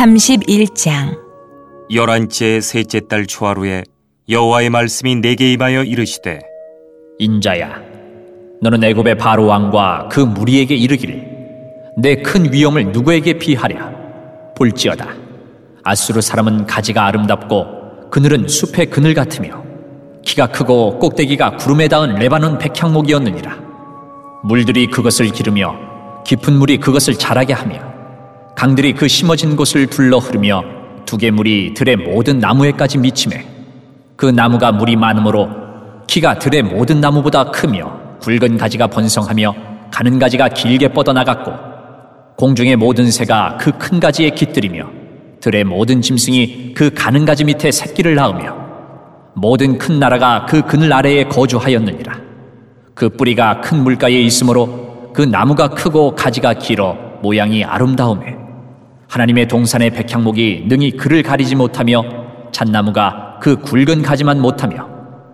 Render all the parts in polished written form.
31장 11째 셋째 달 초하루에 여호와의 말씀이 내게 임하여 이르시되, 인자야, 너는 애굽의 바로 왕과 그 무리에게 이르기를, 내 큰 위엄을 누구에게 비하랴? 볼지어다, 아수르 사람은 가지가 아름답고 그늘은 숲의 그늘 같으며 키가 크고 꼭대기가 구름에 닿은 레바논 백향목이었느니라. 물들이 그것을 기르며 깊은 물이 그것을 자라게 하며 강들이 그 심어진 곳을 둘러 흐르며 두개물이 들의 모든 나무에까지 미치매, 그 나무가 물이 많으므로 키가 들의 모든 나무보다 크며 굵은 가지가 번성하며 가는 가지가 길게 뻗어나갔고, 공중의 모든 새가 그 큰 가지에 깃들이며 들의 모든 짐승이 그 가는 가지 밑에 새끼를 낳으며 모든 큰 나라가 그 그늘 아래에 거주하였느니라. 그 뿌리가 큰 물가에 있으므로 그 나무가 크고 가지가 길어 모양이 아름다우매, 하나님의 동산의 백향목이 능히 그를 가리지 못하며 잣나무가 그 굵은 가지만 못하며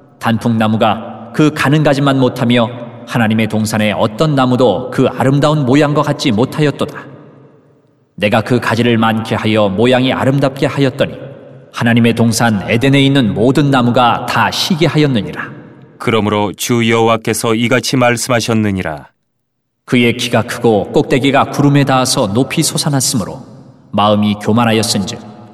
단풍나무가 그 가는 가지만 못하며 하나님의 동산의 어떤 나무도 그 아름다운 모양과 같지 못하였도다. 내가 그 가지를 많게 하여 모양이 아름답게 하였더니 하나님의 동산 에덴에 있는 모든 나무가 다 시게 하였느니라. 그러므로 주 여호와께서 이같이 말씀하셨느니라. 그의 키가 크고 꼭대기가 구름에 닿아서 높이 솟아났으므로 마음이 교만하였은즉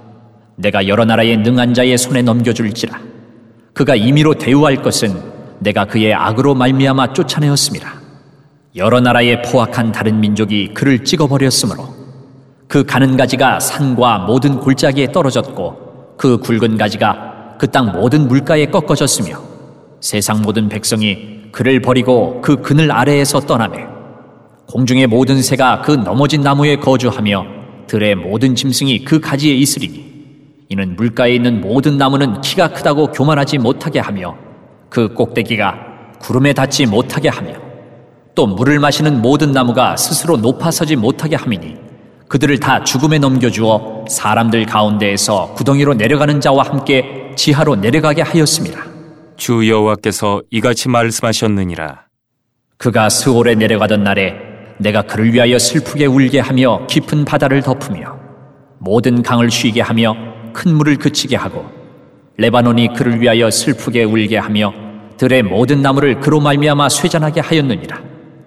내가 여러 나라의 능한 자의 손에 넘겨줄지라. 그가 임의로 대우할 것은 내가 그의 악으로 말미암아 쫓아내었음이라. 여러 나라의 포악한 다른 민족이 그를 찍어버렸으므로 그 가는 가지가 산과 모든 골짜기에 떨어졌고 그 굵은 가지가 그 땅 모든 물가에 꺾어졌으며 세상 모든 백성이 그를 버리고 그 그늘 아래에서 떠나매, 공중의 모든 새가 그 넘어진 나무에 거주하며 들의 모든 짐승이 그 가지에 있으리니, 이는 물가에 있는 모든 나무는 키가 크다고 교만하지 못하게 하며 그 꼭대기가 구름에 닿지 못하게 하며 또 물을 마시는 모든 나무가 스스로 높아서지 못하게 함이니, 그들을 다 죽음에 넘겨주어 사람들 가운데에서 구덩이로 내려가는 자와 함께 지하로 내려가게 하였습니다. 주 여호와께서 이같이 말씀하셨느니라. 그가 스올에 내려가던 날에 내가 그를 위하여 슬프게 울게 하며 깊은 바다를 덮으며 모든 강을 쉬게 하며 큰 물을 그치게 하고, 레바논이 그를 위하여 슬프게 울게 하며 들의 모든 나무를 그로 말미암아 쇠잔하게 하였느니라.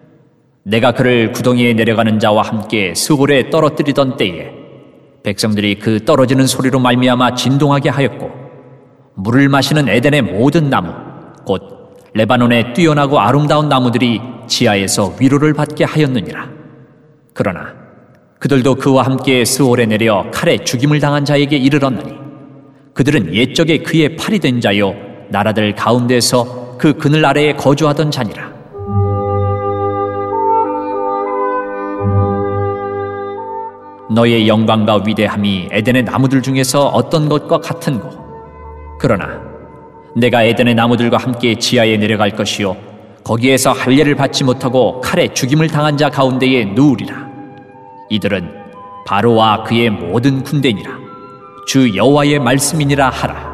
내가 그를 구덩이에 내려가는 자와 함께 스올에 떨어뜨리던 때에 백성들이 그 떨어지는 소리로 말미암아 진동하게 하였고, 물을 마시는 에덴의 모든 나무 곧 레바논의 뛰어나고 아름다운 나무들이 지하에서 위로를 받게 하였느니라. 그러나 그들도 그와 함께 스올에 내려 칼에 죽임을 당한 자에게 이르렀느니, 그들은 옛적에 그의 팔이 된 자요 나라들 가운데서 그 그늘 아래에 거주하던 자니라. 너의 영광과 위대함이 에덴의 나무들 중에서 어떤 것과 같은고, 그러나 내가 에덴의 나무들과 함께 지하에 내려갈 것이요 거기에서 할례를 받지 못하고 칼에 죽임을 당한 자 가운데에 누우리라. 이들은 바로와 그의 모든 군대니라. 주 여호와의 말씀이니라 하라.